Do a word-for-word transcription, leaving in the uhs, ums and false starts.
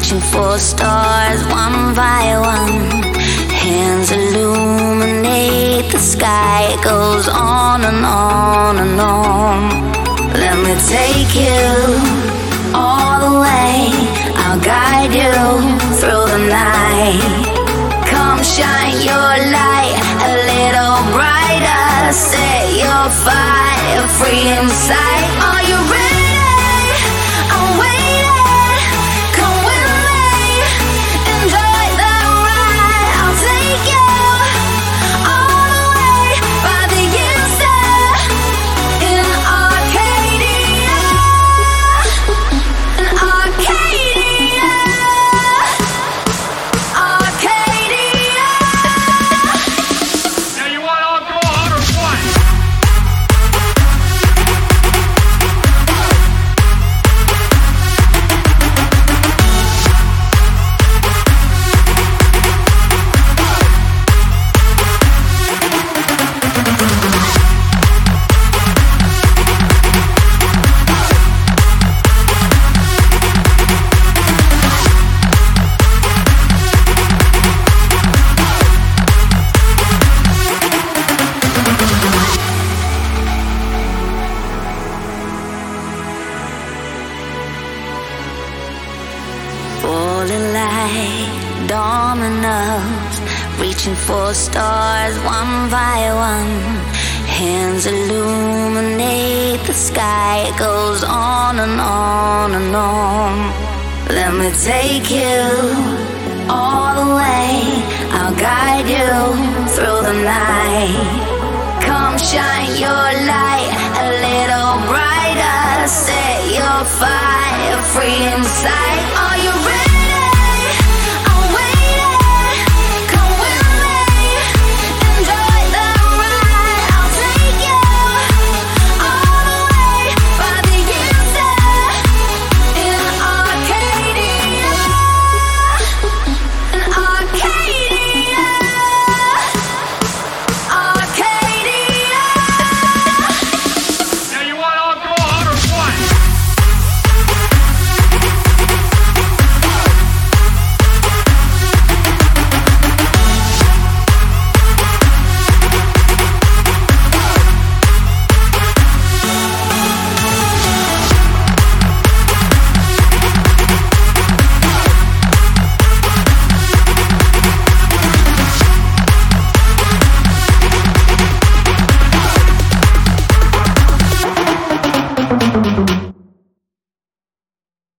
reaching for stars one by one. Hands illuminate the sky. It goes on and on and on. Let me take you all the way. I'll guide you through the night. Come shine your light a little brighter. Set your fire free inside. Are you ready? I'm waiting. Come with me. Enjoy the ride. I'll take you all the way by the inside. In Arcadia. In Arcadia. Arcadia. Now you want all go out or what? Falling like dominoes, reaching for stars one by one. Hands illuminate the sky. It goes on and on and on. Let me take you all the way. I'll guide you through the night. Come shine your light a little brighter. Set your fire free inside.